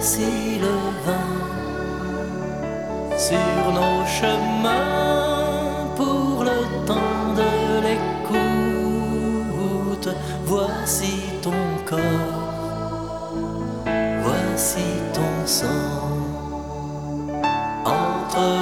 voici le vin sur nos chemins pour le temps de l'écoute. Voici ton corps, voici ton sang entre